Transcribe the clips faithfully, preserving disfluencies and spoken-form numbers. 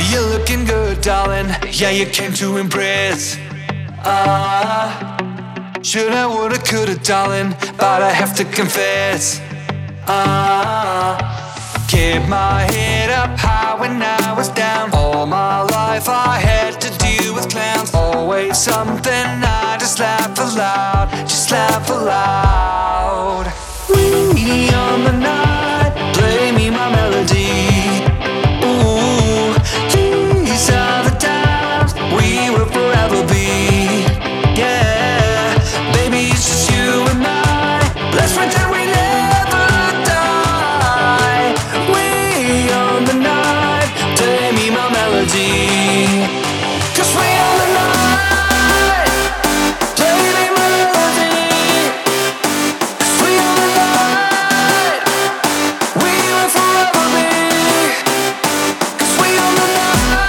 You're looking good, darling. Yeah, you came to impress. Ah, shoulda, woulda, coulda, darling, but I have to confess. Ah, kept my head up high when I was down. All my life I had to deal with clowns. Always something, I just laugh aloud, just laugh aloud. We on the night, play me my melody. Ooh, these are the times we will forever be. Yeah, baby, it's just you and I. Let's pretend we never die. We on the night, play me my melody. Cause we on the night, play me my melody. Cause we on the night, we will forever be. Cause we on the night.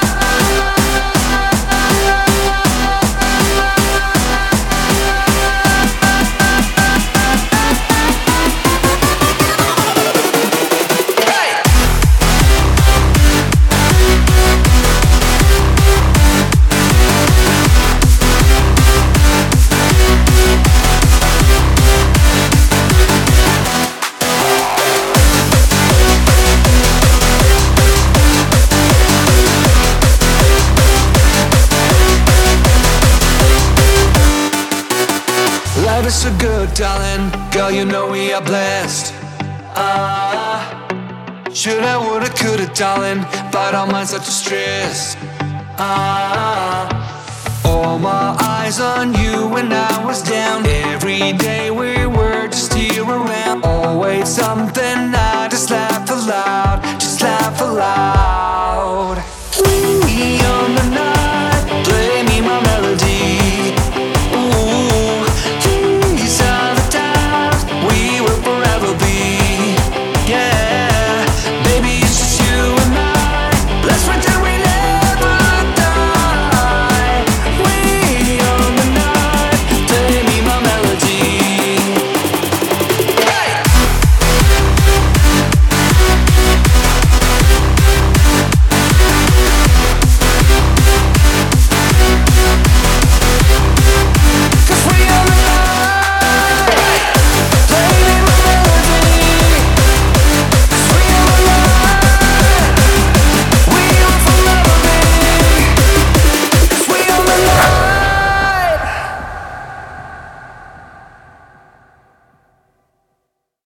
Life is so good, darling. Girl, you know we are blessed. Ah, shoulda, woulda, coulda, darling, but our minds are too stressed. Ah, all my eyes on you when I was down. Every day we were just here around. Always something, I just laugh aloud, just laugh aloud.